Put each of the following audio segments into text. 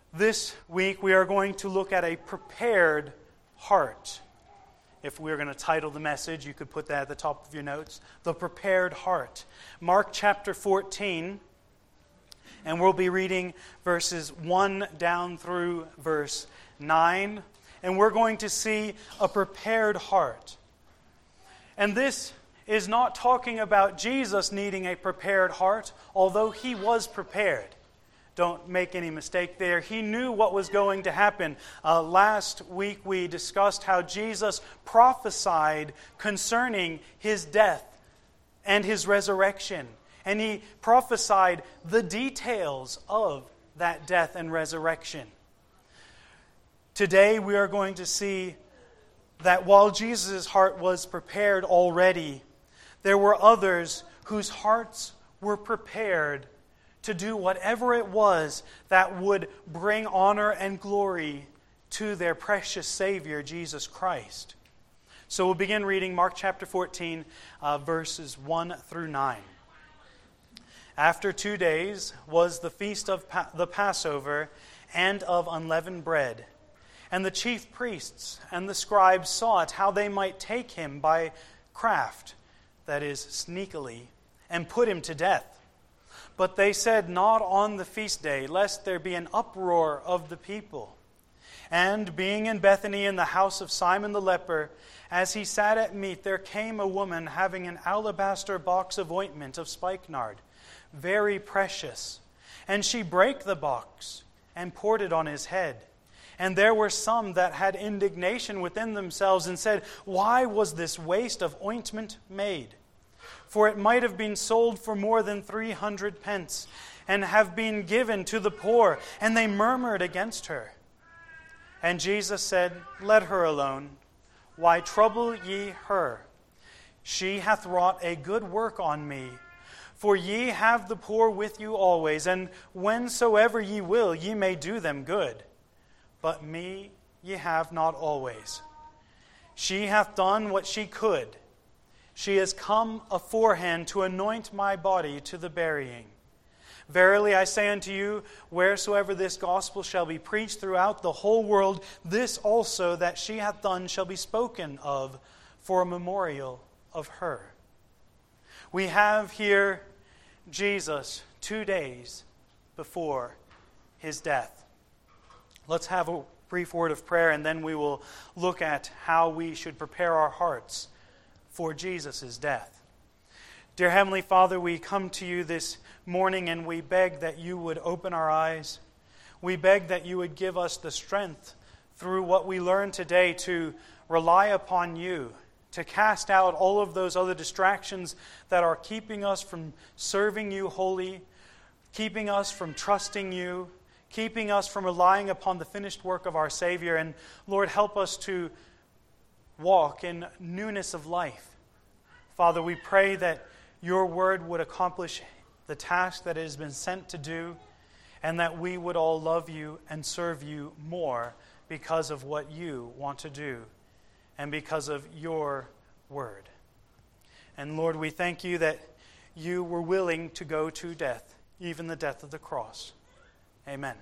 This week we are going to look at a prepared heart. If we were going to title the message, you could put that at the top of your notes. The prepared heart. Mark chapter 14, and we'll be reading verses 1 down through verse 9. And we're going to see a prepared heart. And this is not talking about Jesus needing a prepared heart, although He was prepared. Don't make any mistake there. He knew what was going to happen. Last week we discussed how Jesus prophesied concerning His death and His resurrection. And He prophesied the details of that death and resurrection. Today we are going to see that while Jesus' heart was prepared already, there were others whose hearts were prepared to do whatever it was that would bring honor and glory to their precious Savior, Jesus Christ. So we'll begin reading Mark chapter 14, verses 1 through 9. After 2 days was the feast of the Passover and of unleavened bread. And the chief priests and the scribes sought how they might take Him by craft, that is, sneakily, and put Him to death. But they said, not on the feast day, lest there be an uproar of the people. And being in Bethany in the house of Simon the leper, as he sat at meat, there came a woman having an alabaster box of ointment of spikenard, very precious. And she brake the box and poured it on His head. And there were some that had indignation within themselves and said, why was this waste of ointment made? For it might have been sold for more than 300 pence, and have been given to the poor. And they murmured against her. And Jesus said, let her alone. Why trouble ye her? She hath wrought a good work on me. For ye have the poor with you always, and whensoever ye will, ye may do them good. But me ye have not always. She hath done what she could. She is come aforehand to anoint my body to the burying. Verily I say unto you, wheresoever this gospel shall be preached throughout the whole world, this also that she hath done shall be spoken of for a memorial of her. We have here Jesus 2 days before His death. Let's have a brief word of prayer, and then we will look at how we should prepare our hearts for Jesus' death. Dear Heavenly Father, we come to You this morning and we beg that You would open our eyes. We beg that You would give us the strength through what we learn today to rely upon You, to cast out all of those other distractions that are keeping us from serving You wholly, keeping us from trusting You, keeping us from relying upon the finished work of our Savior. And Lord, help us to walk in newness of life. Father, we pray that Your word would accomplish the task that it has been sent to do, and that we would all love You and serve You more because of what You want to do and because of Your word. And Lord, we thank You that You were willing to go to death, even the death of the cross. Amen.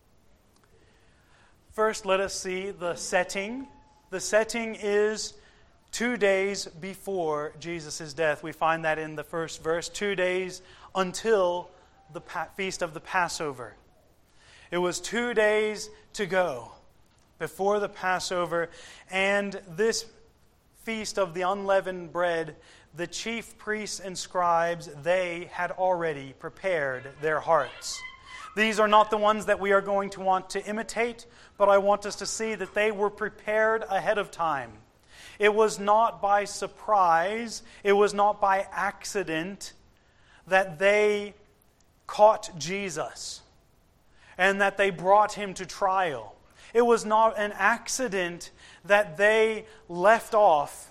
First, let us see the setting. The setting is 2 days before Jesus' death. We find that in the first verse, 2 days until the feast of the Passover. It was 2 days to go before the Passover, and this feast of the unleavened bread, the chief priests and scribes, they had already prepared their hearts. These are not the ones that we are going to want to imitate, but I want us to see that they were prepared ahead of time. It was not by surprise, it was not by accident that they caught Jesus and that they brought Him to trial. It was not an accident that they left off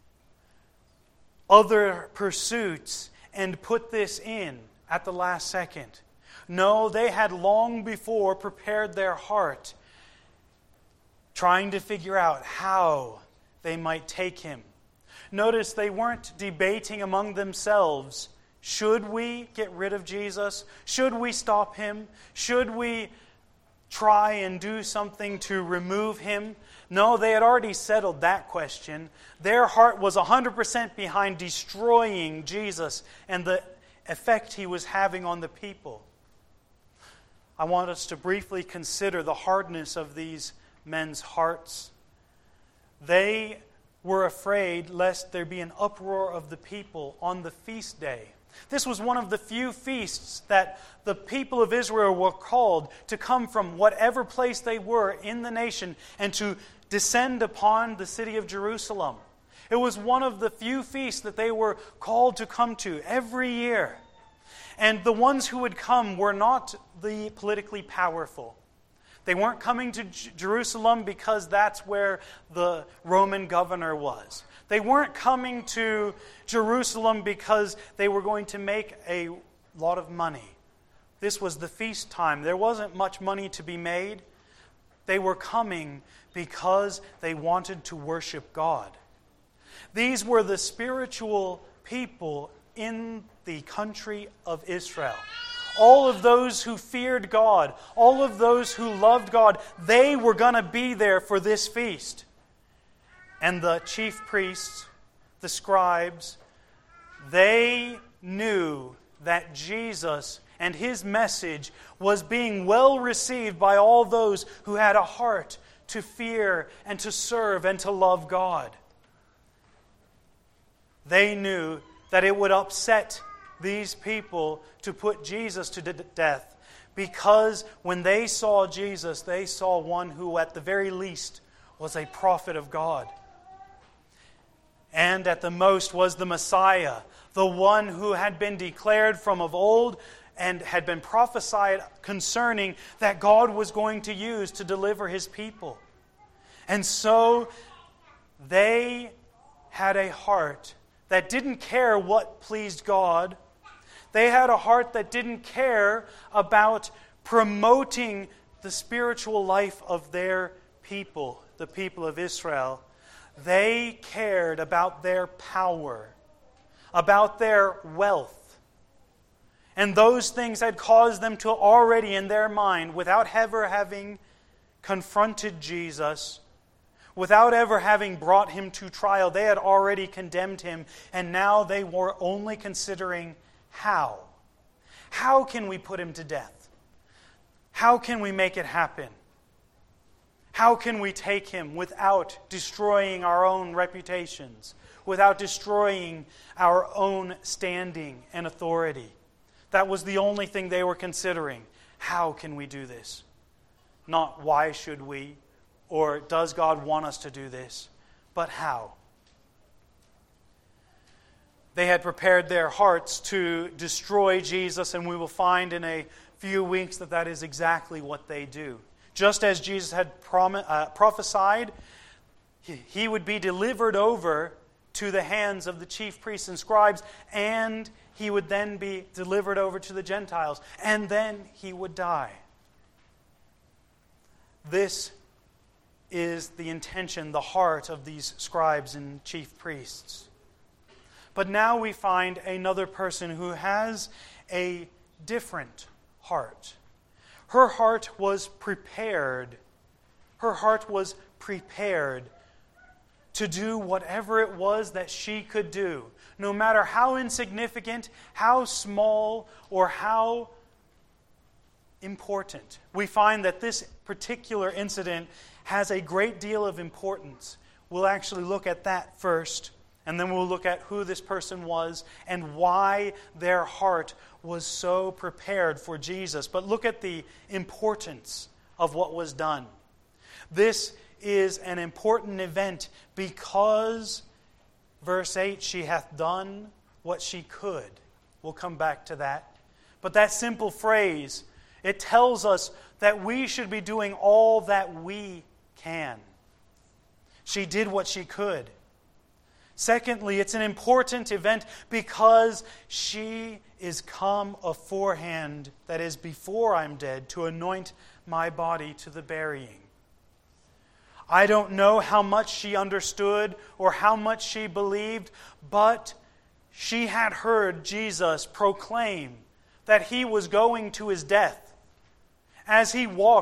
other pursuits and put this in at the last second. No, they had long before prepared their heart, trying to figure out how they might take Him. Notice they weren't debating among themselves, should we get rid of Jesus? Should we stop Him? Should we try and do something to remove him. No, they had already settled that question. Their heart was 100% behind destroying Jesus and the effect he was having on the people. I want us to briefly consider the hardness of these men's hearts. They were afraid lest there be an uproar of the people on the feast day. This was one of the few feasts that the people of Israel were called to come from whatever place they were in the nation and to descend upon the city of Jerusalem. It was one of the few feasts that they were called to come to every year. And the ones who would come were not the politically powerful. They weren't coming to Jerusalem because that's where the Roman governor was. They weren't coming to Jerusalem because they were going to make a lot of money. This was the feast time. There wasn't much money to be made. They were coming because they wanted to worship God. These were the spiritual people in the country of Israel. All of those who feared God, all of those who loved God, they were going to be there for this feast. And the chief priests, the scribes, they knew that Jesus and his message was being well received by all those who had a heart to fear and to serve and to love God. They knew that it would upset these people to put Jesus to death, because when they saw Jesus, they saw one who at the very least was a prophet of God, and at the most was the Messiah, the one who had been declared from of old and had been prophesied concerning that God was going to use to deliver his people. And so they had a heart that didn't care what pleased God. They had a heart that didn't care about promoting the spiritual life of their people, the people of Israel. They cared about their power, about their wealth. And those things had caused them to already in their mind, without ever having confronted Jesus, without ever having brought him to trial, they had already condemned him, and now they were only considering how. How can we put him to death? How can we make it happen? How can we take him without destroying our own reputations, without destroying our own standing and authority? That was the only thing they were considering. How can we do this? Not why should we, or does God want us to do this, but how? They had prepared their hearts to destroy Jesus, and we will find in a few weeks that that is exactly what they do. Just as Jesus had prophesied, he would be delivered over to the hands of the chief priests and scribes, and he would then be delivered over to the Gentiles, and then he would die. This is the intention, the heart of these scribes and chief priests. But now we find another person who has a different heart. Her heart was prepared. Her heart was prepared to do whatever it was that she could do, no matter how insignificant, how small, or how important. We find that this particular incident has a great deal of importance. We'll actually look at that first, and then we'll look at who this person was and why their heart was so prepared for Jesus. But look at the importance of what was done. This is an important event because, verse 8, she hath done what she could. We'll come back to that. But that simple phrase, it tells us that we should be doing all that we can. She did what she could. Secondly, it's an important event because she is come aforehand, that is, before I'm dead, to anoint my body to the burying. I don't know how much she understood or how much she believed, but she had heard Jesus proclaim that he was going to his death. As he walked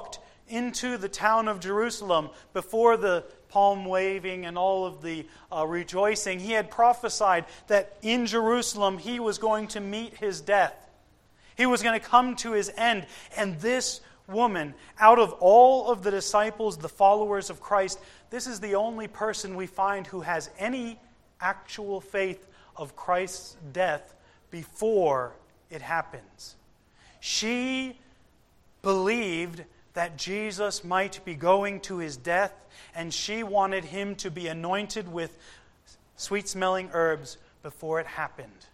into the town of Jerusalem before the palm waving and all of the rejoicing. He had prophesied that in Jerusalem he was going to meet his death. He was going to come to his end. And this woman, out of all of the disciples, the followers of Christ, this is the only person we find who has any actual faith of Christ's death before it happens. She believed that Jesus might be going to his death, and she wanted him to be anointed with sweet-smelling herbs before it happened.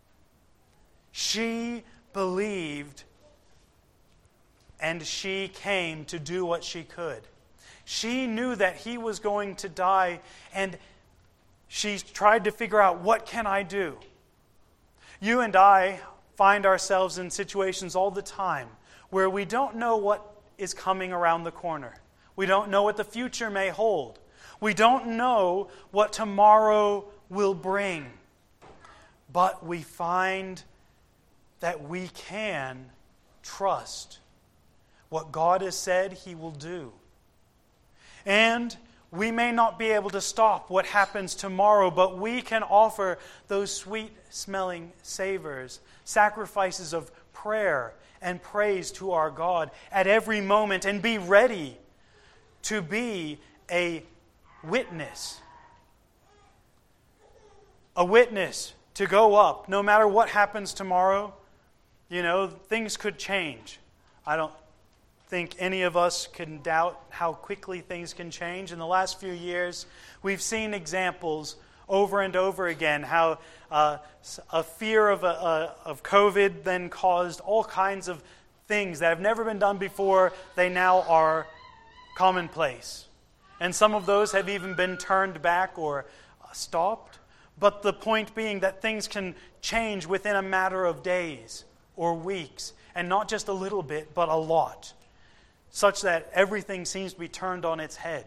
She believed, and she came to do what she could. She knew that he was going to die, and she tried to figure out, what can I do? You and I find ourselves in situations all the time where we don't know what is coming around the corner. We don't know what the future may hold. We don't know what tomorrow will bring. But we find that we can trust what God has said he will do. And we may not be able to stop what happens tomorrow, but we can offer those sweet-smelling savors, sacrifices of prayer and praise to our God at every moment, and be ready to be a witness. A witness to go up no matter what happens tomorrow. You know, things could change. I don't think any of us can doubt how quickly things can change. In the last few years, we've seen examples over and over again how a fear of COVID then caused all kinds of things that have never been done before. They now are commonplace. And some of those have even been turned back or stopped. But the point being that things can change within a matter of days or weeks, and not just a little bit, but a lot, such that everything seems to be turned on its head.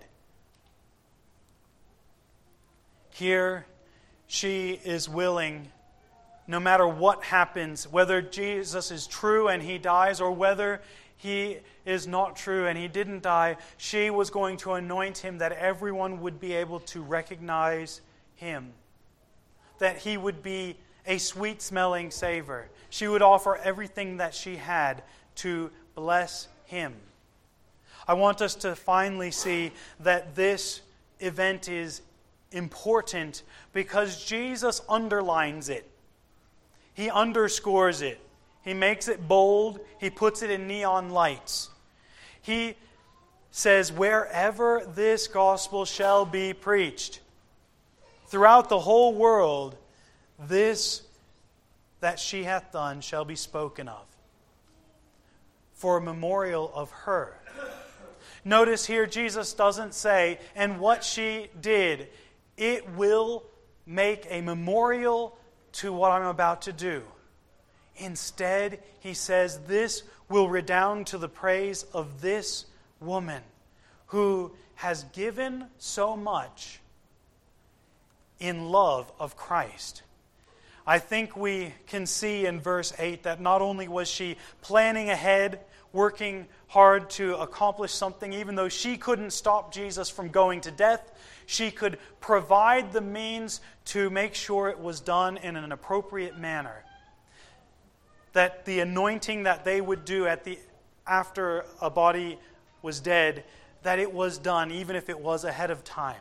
Here, she is willing, no matter what happens, whether Jesus is true and he dies, or whether he is not true and he didn't die, she was going to anoint him that everyone would be able to recognize him, that he would be a sweet-smelling savor. She would offer everything that she had to bless him. I want us to finally see that this event is important because Jesus underlines it. He underscores it. He makes it bold. He puts it in neon lights. He says, wherever this gospel shall be preached, throughout the whole world, this that she hath done shall be spoken of, for a memorial of her. Notice here, Jesus doesn't say, and what she did, it will make a memorial to what I'm about to do. Instead, he says, this will redound to the praise of this woman who has given so much in love of Christ. I think we can see in verse 8 that not only was she planning ahead, working hard to accomplish something, even though she couldn't stop Jesus from going to death, she could provide the means to make sure it was done in an appropriate manner. That the anointing that they would do after a body was dead, that it was done, even if it was ahead of time.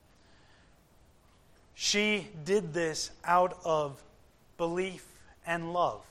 She did this out of belief and love.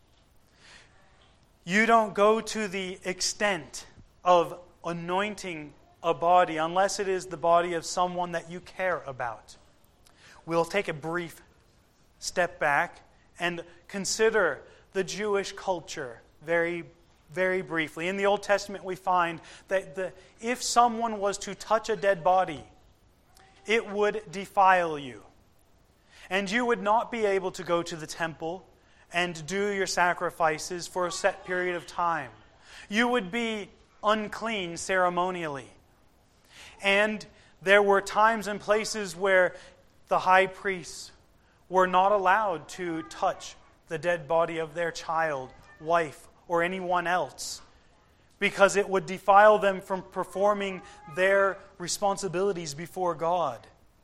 You don't go to the extent of anointing a body unless it is the body of someone that you care about. We'll take a brief step back and consider the Jewish culture very, very briefly. In the Old Testament, we find that if someone was to touch a dead body, it would defile you. And you would not be able to go to the temple and do your sacrifices for a set period of time. You would be unclean ceremonially. And there were times and places where the high priests were not allowed to touch the dead body of their child, wife, or anyone else, because it would defile them from performing their responsibilities before God.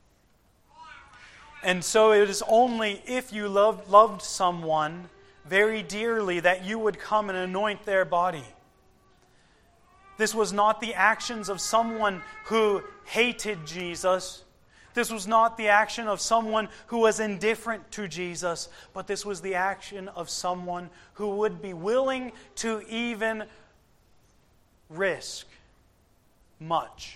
And so it is only if you loved someone very dearly that you would come and anoint their body. This was not the actions of someone who hated Jesus. This was not the action of someone who was indifferent to Jesus, but this was the action of someone who would be willing to even risk much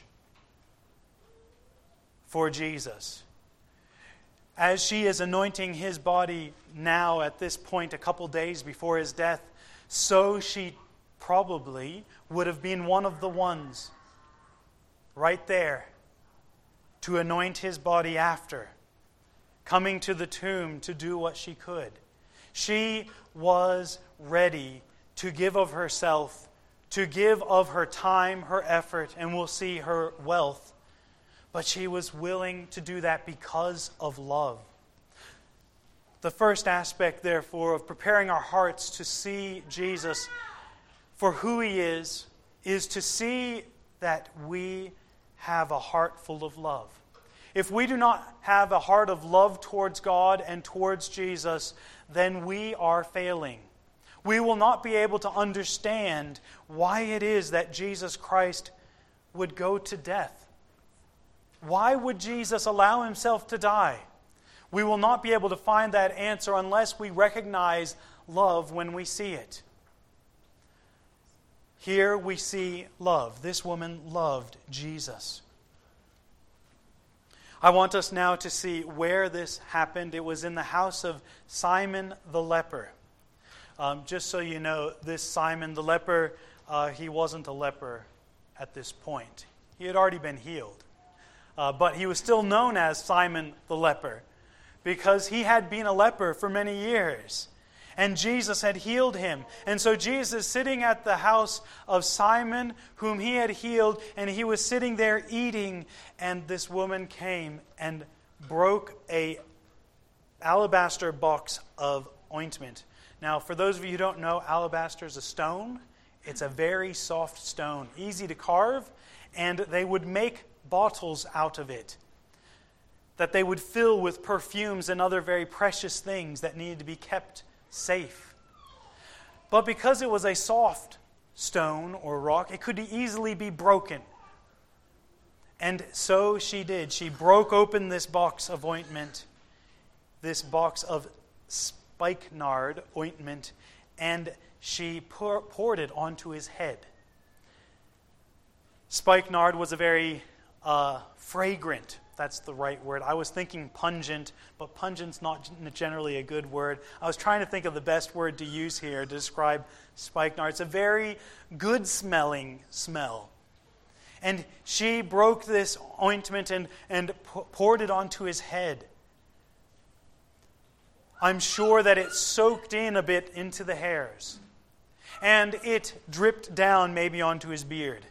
for Jesus. As she is anointing his body now at this point, a couple days before his death, so she probably would have been one of the ones right there to anoint his body after, coming to the tomb to do what she could. She was ready to give of herself, to give of her time, her effort, and we'll see her wealth. But she was willing to do that because of love. The first aspect, therefore, of preparing our hearts to see Jesus for who he is to see that we have a heart full of love. If we do not have a heart of love towards God and towards Jesus, then we are failing. We will not be able to understand why it is that Jesus Christ would go to death. Why would Jesus allow himself to die? We will not be able to find that answer unless we recognize love when we see it. Here we see love. This woman loved Jesus. I want us now to see where this happened. It was in the house of Simon the leper. Just so you know, this Simon the leper, he wasn't a leper at this point. He had already been healed. But he was still known as Simon the leper because he had been a leper for many years. And Jesus had healed him. And so Jesus is sitting at the house of Simon, whom he had healed, and he was sitting there eating, and this woman came and broke a alabaster box of ointment. Now, for those of you who don't know, alabaster is a stone. It's a very soft stone, easy to carve, and they would make bottles out of it that they would fill with perfumes and other very precious things that needed to be kept safe. But because it was a soft stone or rock, it could easily be broken. And so she did. She broke open this box of ointment, this box of spikenard ointment, and she poured it onto his head. Spikenard was a very fragrant, that's the right word. I was thinking pungent, but pungent's not generally a good word. I was trying to think of the best word to use here to describe spikenard. It's a very good-smelling smell. And she broke this ointment and poured it onto his head. I'm sure that it soaked in a bit into the hairs. And it dripped down maybe onto his beard.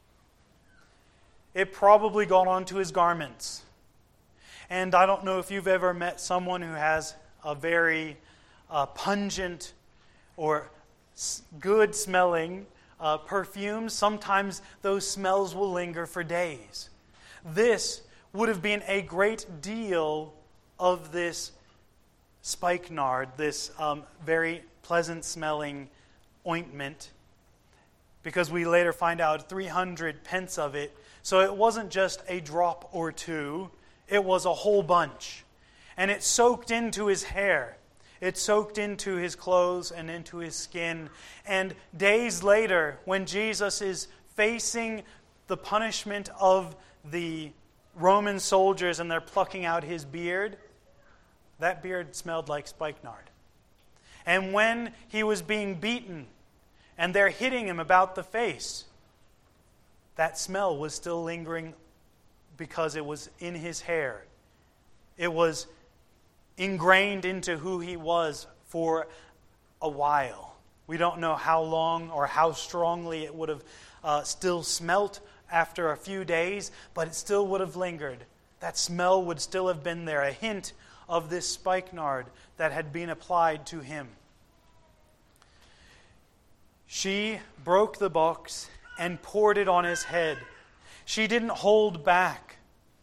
It probably got onto his garments. And I don't know if you've ever met someone who has a very pungent or good-smelling perfume. Sometimes those smells will linger for days. This would have been a great deal of this spikenard, this very pleasant-smelling ointment, because we later find out 300 pence of it. So it wasn't just a drop or two, it was a whole bunch. And it soaked into his hair. It soaked into his clothes and into his skin. And days later, when Jesus is facing the punishment of the Roman soldiers and they're plucking out his beard, that beard smelled like spikenard. And when he was being beaten and they're hitting him about the face, that smell was still lingering because it was in his hair. It was ingrained into who he was for a while. We don't know how long or how strongly it would have still smelt after a few days, but it still would have lingered. That smell would still have been there, a hint of this spikenard that had been applied to him. She broke the box and poured it on his head. She didn't hold back.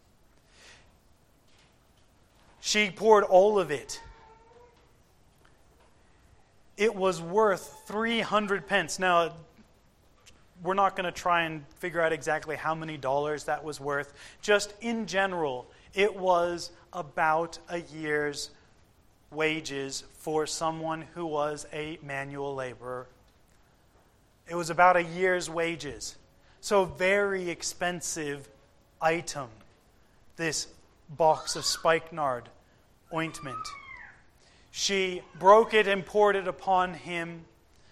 She poured all of it. It was worth 300 pence. Now, we're not going to try and figure out exactly how many dollars that was worth. Just in general, it was about a year's wages for someone who was a manual laborer. It was about a year's wages. So very expensive item, this box of spikenard ointment. She broke it and poured it upon him.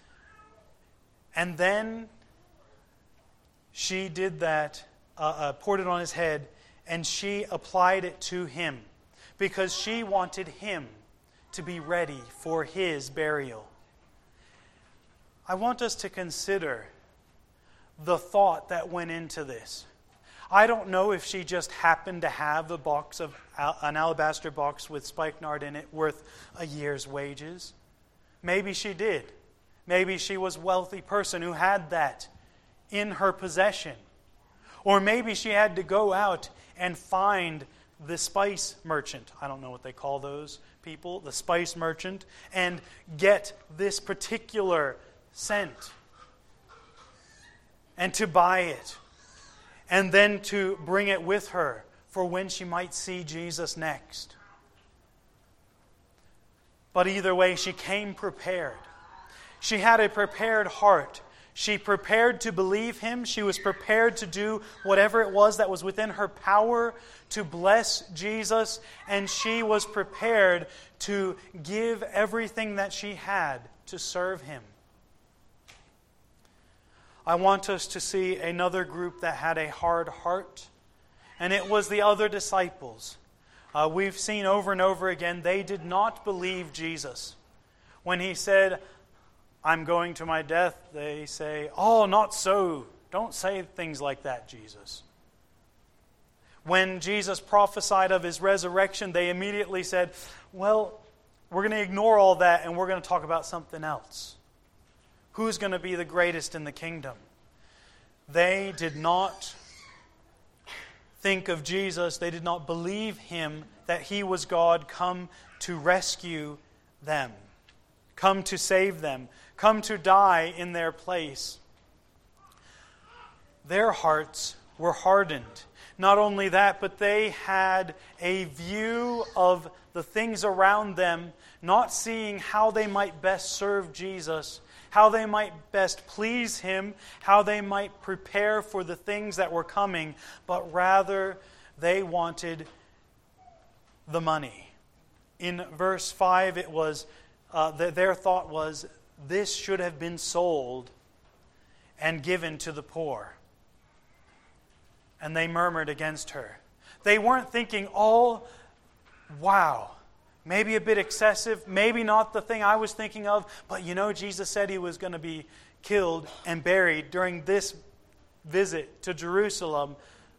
And then she did that, poured it on his head, and she applied it to him because she wanted him to be ready for his burial. I want us to consider the thought that went into this. I don't know if she just happened to have an alabaster box with spikenard in it worth a year's wages. Maybe she did. Maybe she was a wealthy person who had that in her possession. Or maybe she had to go out and find the spice merchant. I don't know what they call those people, the spice merchant, and get this particular scent. And to buy it. And then to bring it with her for when she might see Jesus next. But either way, she came prepared. She had a prepared heart. She prepared to believe him. She was prepared to do whatever it was that was within her power to bless Jesus. And she was prepared to give everything that she had to serve him. I want us to see another group that had a hard heart, and it was the other disciples. We've seen over and over again, they did not believe Jesus. When he said, I'm going to my death, they say, oh, not so. Don't say things like that, Jesus. When Jesus prophesied of his resurrection, they immediately said, well, we're going to ignore all that and we're going to talk about something else. Who's going to be the greatest in the kingdom? They did not think of Jesus. They did not believe him that he was God come to rescue them, come to save them, come to die in their place. Their hearts were hardened. Not only that, but they had a view of the things around them, not seeing how they might best serve Jesus, how they might best please him, how they might prepare for the things that were coming, but rather they wanted the money. In verse 5, it was their thought was, this should have been sold and given to the poor. And they murmured against her. They weren't thinking, oh, wow, maybe a bit excessive, maybe not the thing I was thinking of, but you know, Jesus said he was going to be killed and buried during this visit to Jerusalem.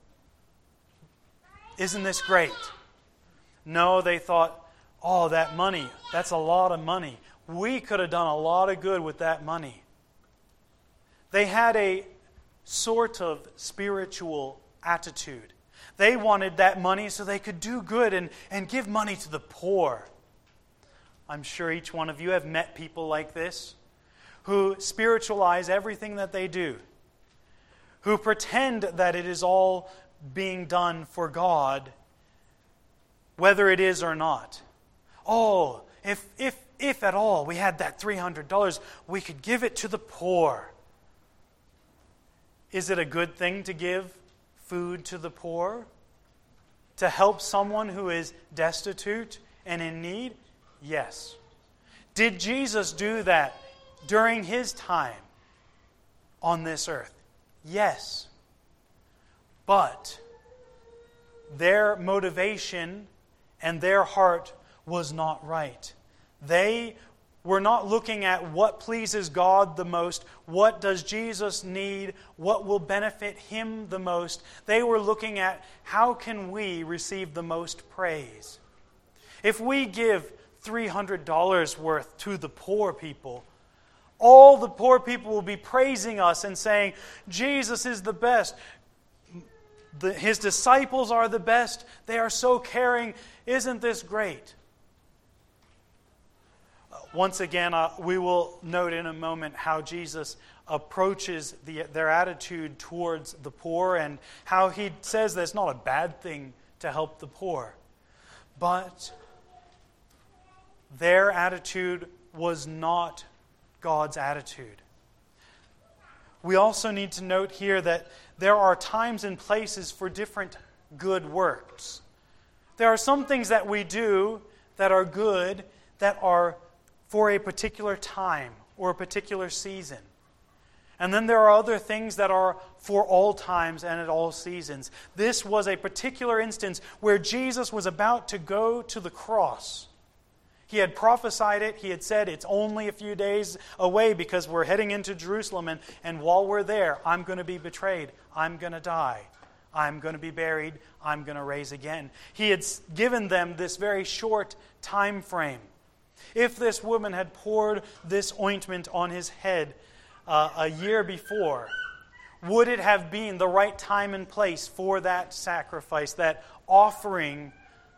Isn't this great? No, they thought, oh, that money, that's a lot of money. We could have done a lot of good with that money. They had a sort of spiritual attitude. They wanted that money so they could do good and give money to the poor. I'm sure each one of you have met people like this, who spiritualize everything that they do, who pretend that it is all being done for God, whether it is or not. Oh, if at all we had that $300, we could give it to the poor. Is it a good thing to give food to the poor? To help someone who is destitute and in need? Yes. Did Jesus do that during his time on this earth? Yes. But their motivation and their heart was not right. They were not looking at what pleases God the most, what does Jesus need, what will benefit him the most. They were looking at how can we receive the most praise. If we give $300 worth to the poor people, All the poor people will be praising us and saying, Jesus is the best. His disciples are the best. They are so caring. Isn't this great? Once again, we will note in a moment how Jesus approaches their attitude towards the poor and how he says that it's not a bad thing to help the poor. But their attitude was not God's attitude. We also need to note here that there are times and places for different good works. There are some things that we do that are good, that are for a particular time or a particular season. And then there are other things that are for all times and at all seasons. This was a particular instance where Jesus was about to go to the cross. He had prophesied it. He had said, it's only a few days away because we're heading into Jerusalem. And while we're there, I'm going to be betrayed. I'm going to die. I'm going to be buried. I'm going to rise again. He had given them this very short time frame. If this woman had poured this ointment on his head a year before, would it have been the right time and place for that sacrifice, that offering?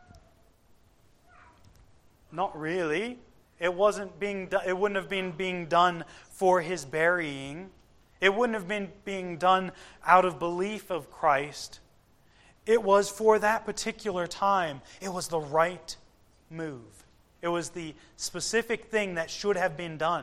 Not really. It wouldn't have been being done for his burying. It wouldn't have been being done out of belief of Christ. It was for that particular time. It was the right move. It was the specific thing that should have been done.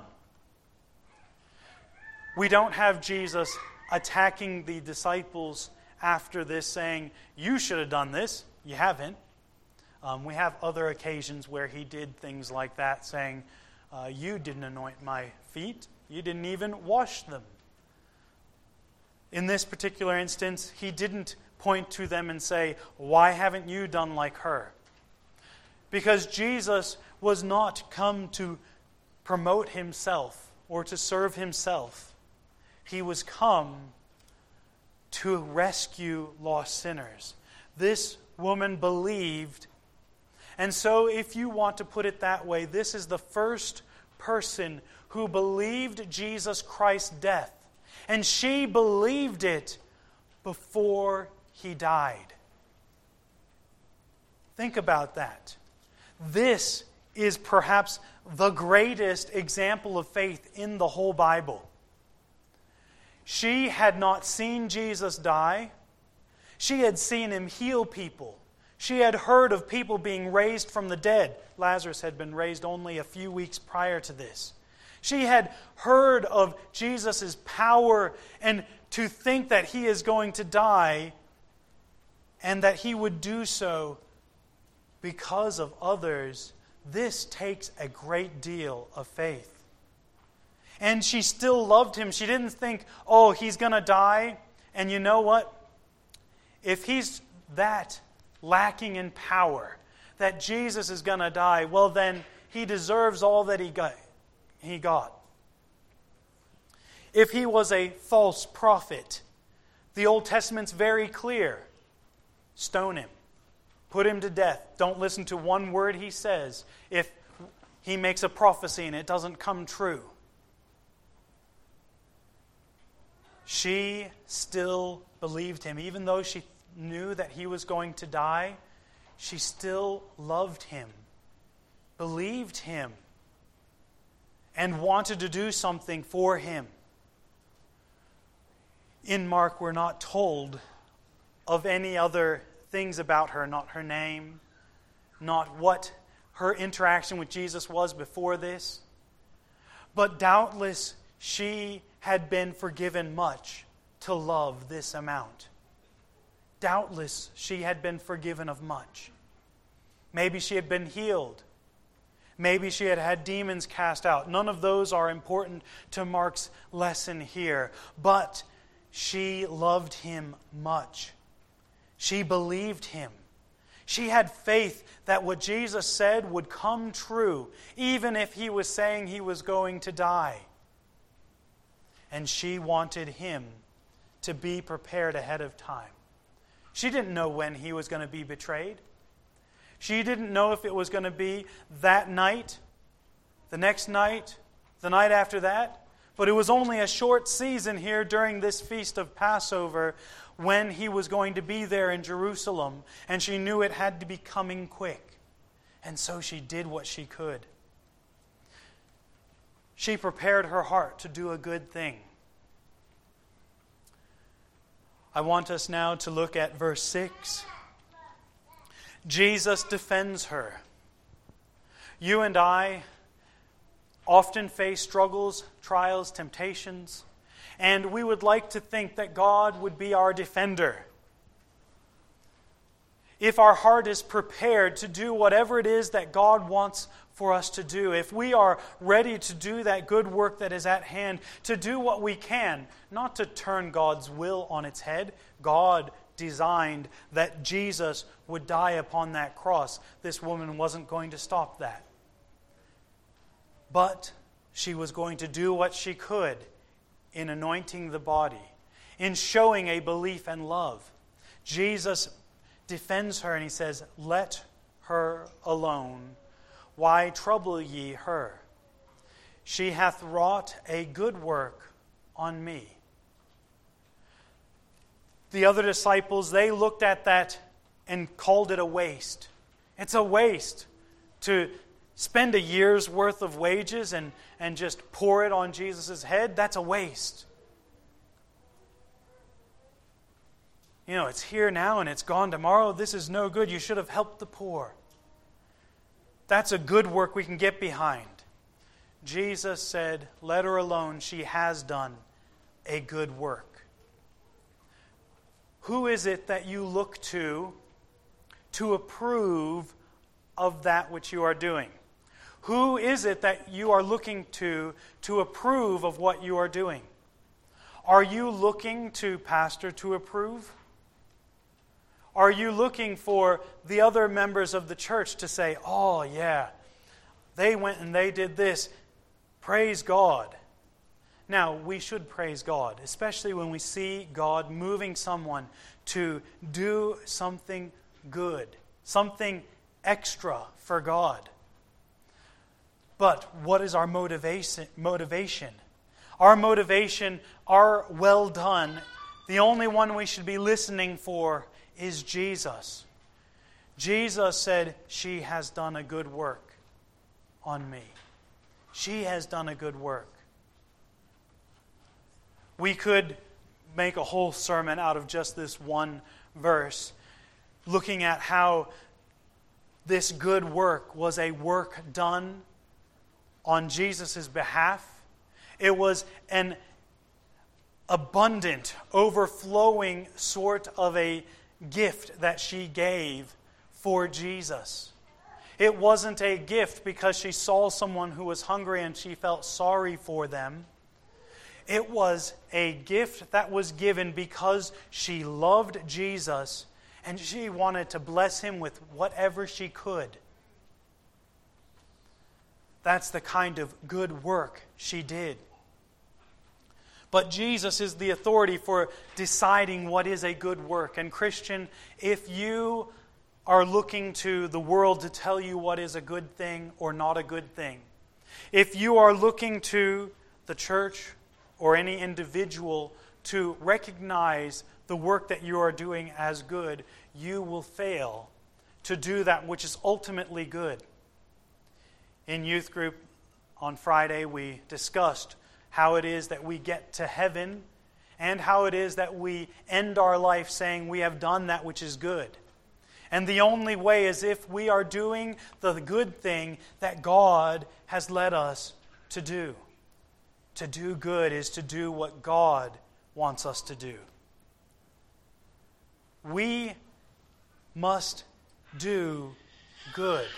We don't have Jesus attacking the disciples after this saying, you should have done this. You haven't. We have other occasions where he did things like that, saying, you didn't anoint my feet. You didn't even wash them. In this particular instance, he didn't point to them and say, why haven't you done like her? Because Jesus was not come to promote himself or to serve himself. He was come to rescue lost sinners. This woman believed. And so, if you want to put it that way, this is the first person who believed Jesus Christ's death. And she believed it before he died. Think about that. This is perhaps the greatest example of faith in the whole Bible. She had not seen Jesus die. She had seen him heal people. She had heard of people being raised from the dead. Lazarus had been raised only a few weeks prior to this. She had heard of Jesus' power, and to think that he is going to die and that he would do so because of others, this takes a great deal of faith. And she still loved him. She didn't think, oh, he's going to die. And you know what? If he's that lacking in power, that Jesus is going to die, well then he deserves all that he got. If he was a false prophet, the Old Testament's very clear. Stone him. Put him to death. Don't listen to one word he says if he makes a prophecy and it doesn't come true. She still believed him. Even though she knew that he was going to die, she still loved him, believed him, and wanted to do something for him. In Mark, we're not told of any other things about her, not her name, not what her interaction with Jesus was before this. But doubtless she had been forgiven much to love this amount. Doubtless she had been forgiven of much. Maybe she had been healed. Maybe she had had demons cast out. None of those are important to Mark's lesson here. But she loved him much. She believed him. She had faith that what Jesus said would come true, even if he was saying he was going to die. And she wanted him to be prepared ahead of time. She didn't know when he was going to be betrayed. She didn't know if it was going to be that night, the next night, the night after that. But it was only a short season here during this feast of Passover when he was going to be there in Jerusalem, and she knew it had to be coming quick. And so she did what she could. She prepared her heart to do a good thing. I want us now to look at verse 6. Jesus defends her. You and I often face struggles, trials, temptations, and we would like to think that God would be our defender. If our heart is prepared to do whatever it is that God wants for us to do, if we are ready to do that good work that is at hand, to do what we can, not to turn God's will on its head. God designed that Jesus would die upon that cross. This woman wasn't going to stop that. But she was going to do what she could in anointing the body, in showing a belief and love. Jesus defends her and he says, "Let her alone. Why trouble ye her? She hath wrought a good work on me." The other disciples, they looked at that and called it a waste. It's a waste to spend a year's worth of wages and just pour it on Jesus' head. That's a waste. You know, it's here now and it's gone tomorrow. This is no good. You should have helped the poor. That's a good work we can get behind. Jesus said, "Let her alone. She has done a good work." Who is it that you look to approve of that which you are doing? Who is it that you are looking to approve of what you are doing? Are you looking to pastor to approve? Are you looking for the other members of the church to say, "Oh yeah, they went and they did this. Praise God"? Now, we should praise God, especially when we see God moving someone to do something good, something extra for God. But what is our motivation? Our motivation, our well done, the only one we should be listening for is Jesus. Jesus said, "She has done a good work on me." She has done a good work. We could make a whole sermon out of just this one verse, looking at how this good work was a work done on Jesus' behalf. It was an abundant, overflowing sort of a gift that she gave for Jesus. It wasn't a gift because she saw someone who was hungry and she felt sorry for them. It was a gift that was given because she loved Jesus and she wanted to bless him with whatever she could. That's the kind of good work she did. But Jesus is the authority for deciding what is a good work. And Christian, if you are looking to the world to tell you what is a good thing or not a good thing, if you are looking to the church or any individual to recognize the work that you are doing as good, you will fail to do that which is ultimately good. In youth group on Friday, we discussed how it is that we get to heaven and how it is that we end our life saying we have done that which is good. And the only way is if we are doing the good thing that God has led us to do. To do good is to do what God wants us to do. We must do good.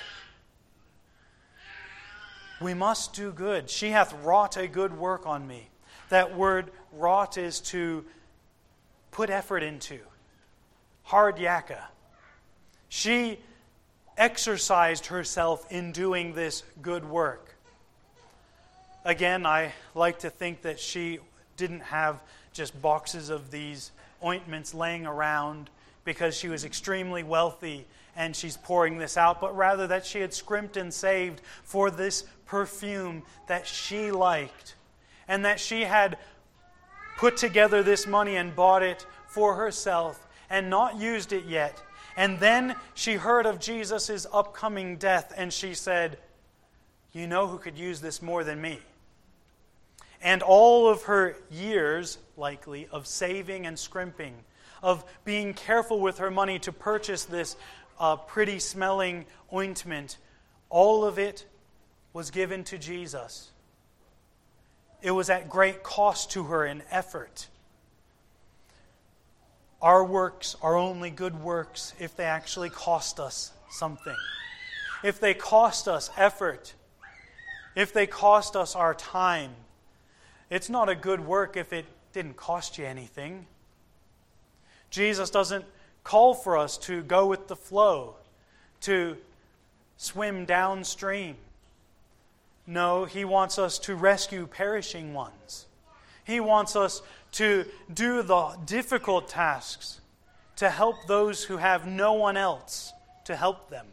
We must do good. She hath wrought a good work on me. That word wrought is to put effort into. Hard yakka. She exercised herself in doing this good work. Again, I like to think that she didn't have just boxes of these ointments laying around because she was extremely wealthy and she's pouring this out, but rather that she had scrimped and saved for this perfume that she liked. and that she had put together this money and bought it for herself and not used it yet. And then she heard of Jesus' upcoming death, and she said, "You know who could use this more than me?" And all of her years, likely, of saving and scrimping, of being careful with her money to purchase this pretty smelling ointment, all of it was given to Jesus. It was at great cost to her and effort. Our works are only good works if they actually cost us something. If they cost us effort. If they cost us our time. It's not a good work if it didn't cost you anything. Jesus doesn't call for us to go with the flow, to swim downstream. No, He wants us to rescue perishing ones. He wants us to do the difficult tasks, to help those who have no one else to help them.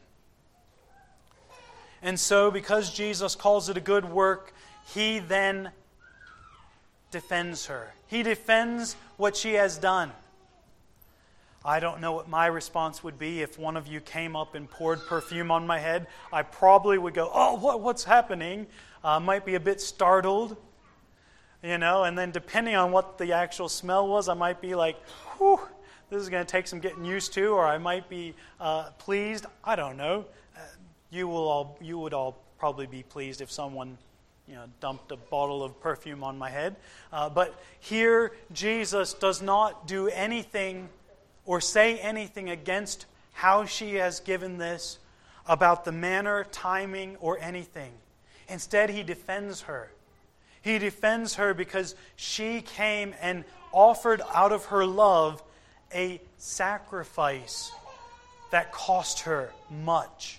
And so, because Jesus calls it a good work, He then defends her. He defends what she has done. I don't know what my response would be if one of you came up and poured perfume on my head. I probably would go, "Oh, what's happening?" Might be a bit startled, and then depending on what the actual smell was, I might be like, "Whew, this is going to take some getting used to," or I might be pleased. I don't know. You would all probably be pleased if someone dumped a bottle of perfume on my head. But here, Jesus does not do anything or say anything against how she has given this, about the manner, timing, or anything. Instead, He defends her. He defends her because she came and offered out of her love a sacrifice that cost her much.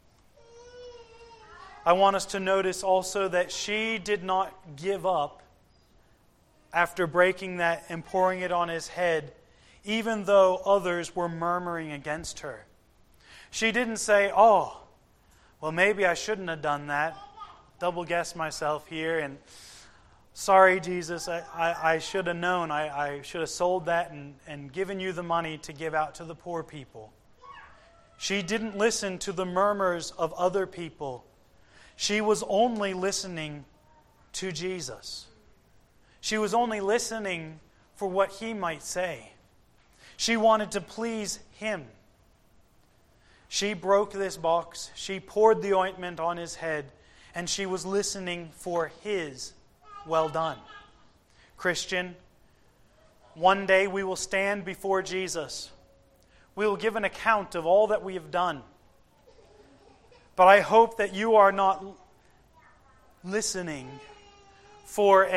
I want us to notice also that she did not give up after breaking that and pouring it on His head, even though others were murmuring against her. She didn't say, "Oh, well, maybe I shouldn't have done that. Double guess myself here, and sorry, Jesus, I should have known. I should have sold that and given you the money to give out to the poor people." She didn't listen to the murmurs of other people. She was only listening to Jesus. She was only listening for what He might say. She wanted to please Him. She broke this box. She poured the ointment on His head, and she was listening for His "well done." Christian, one day we will stand before Jesus. We will give an account of all that we have done. But I hope that you are not listening for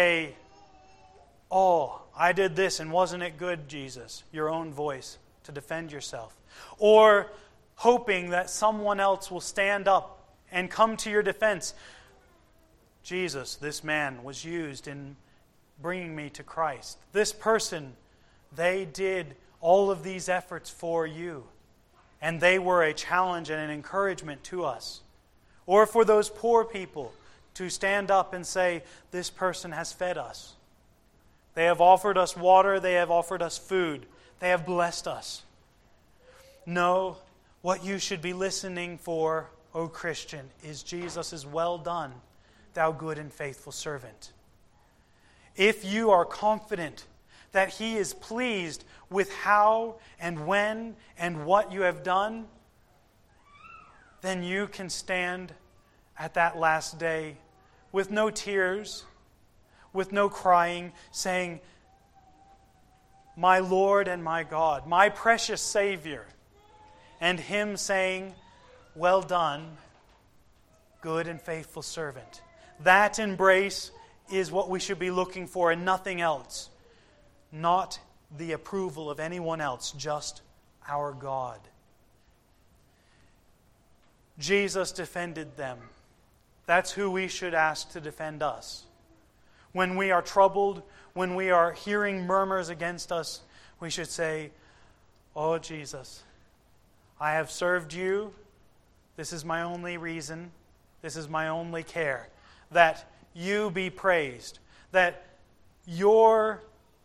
"Oh, I did this and wasn't it good, Jesus?" your own voice to defend yourself. Or hoping that someone else will stand up and come to your defense. "Jesus, this man was used in bringing me to Christ. This person, they did all of these efforts for you. And they were a challenge and an encouragement to us." Or for those poor people to stand up and say, "This person has fed us. They have offered us water. They have offered us food. They have blessed us." No, what you should be listening for, O Christian, is Jesus' "well done, thou good and faithful servant." If you are confident that He is pleased with how and when and what you have done, then you can stand at that last day with no tears, with no crying, saying, "My Lord and my God, my precious Savior," and Him saying, "Well done, good and faithful servant." That embrace is what we should be looking for and nothing else. Not the approval of anyone else, just our God. Jesus defended them. That's who we should ask to defend us. When we are troubled, when we are hearing murmurs against us, we should say, "Oh, Jesus, I have served you. This is my only reason. This is my only care. That you be praised. that your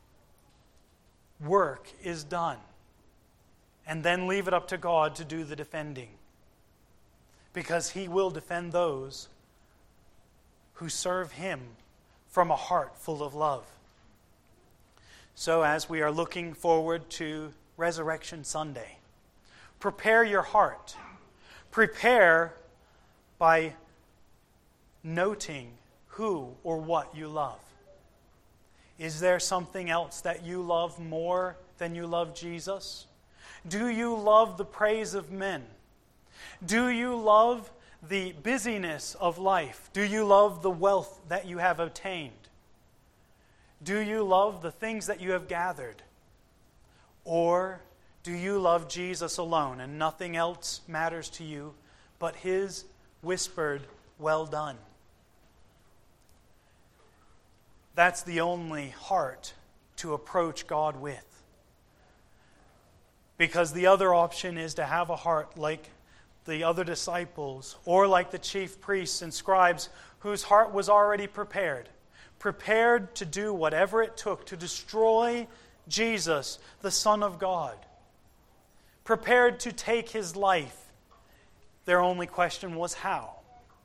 work is done, and then leave it up to God to do the defending. Because He will defend those who serve Him from a heart full of love. So as we are looking forward to Resurrection Sunday, prepare your heart. Prepare by noting who or what you love. Is there something else that you love more than you love Jesus? Do you love the praise of men? Do you love the busyness of life? Do you love the wealth that you have obtained? Do you love the things that you have gathered? Or do you love Jesus alone and nothing else matters to you but His whispered, "Well done"? That's the only heart to approach God with. Because the other option is to have a heart like the other disciples or like the chief priests and scribes whose heart was already prepared to do whatever it took to destroy Jesus, the Son of God. Prepared to take His life. Their only question was how.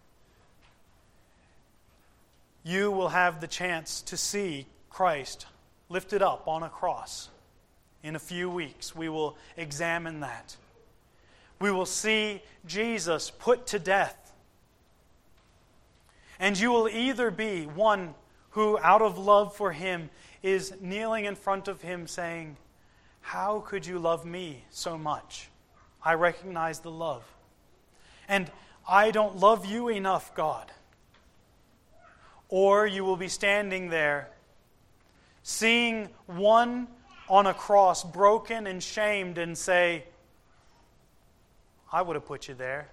You will have the chance to see Christ lifted up on a cross. In a few weeks, we will examine that. We will see Jesus put to death. And you will either be one who, out of love for Him, is kneeling in front of Him saying, "How could you love me so much? I recognize the love. And I don't love you enough, God." Or you will be standing there, seeing one on a cross, broken and shamed, and say, "I would have put you there.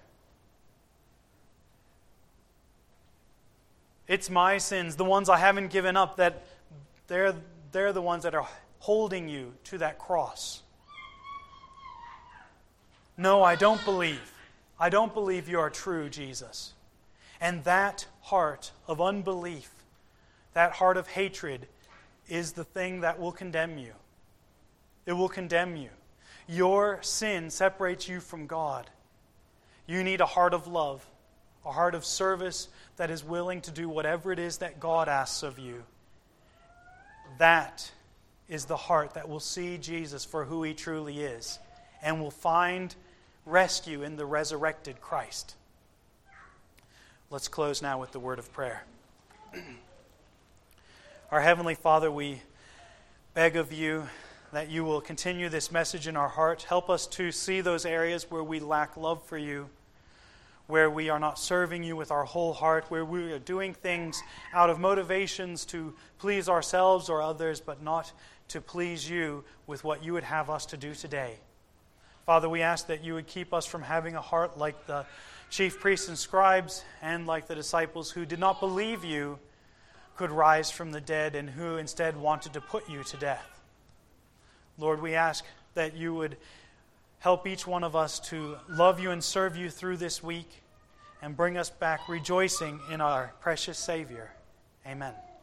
It's my sins, the ones I haven't given up, that they're the ones that are holding you to that cross." No, I don't believe. I don't believe you are true, Jesus. And that heart of unbelief, that heart of hatred, is the thing that will condemn you. It will condemn you. Your sin separates you from God. You need a heart of love, a heart of service that is willing to do whatever it is that God asks of you. That is the heart that will see Jesus for who He truly is and will find rescue in the resurrected Christ. Let's close now with the word of prayer. Our Heavenly Father, we beg of you that you will continue this message in our heart. Help us to see those areas where we lack love for you, where we are not serving you with our whole heart, where we are doing things out of motivations to please ourselves or others, but not to please you with what you would have us to do today. Father, we ask that you would keep us from having a heart like the chief priests and scribes and like the disciples who did not believe you could rise from the dead and who instead wanted to put you to death. Lord, we ask that you would help each one of us to love you and serve you through this week and bring us back rejoicing in our precious Savior. Amen.